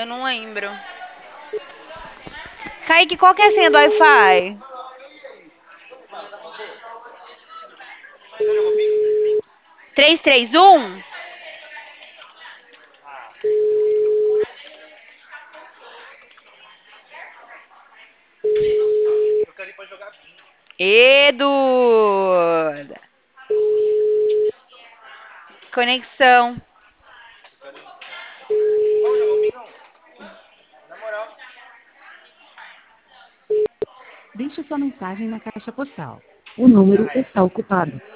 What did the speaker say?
Eu não lembro. Kaique, qual que é a senha do Wi-Fi? 331? Edu! Conexão. Deixe sua mensagem na caixa postal. O número está ocupado.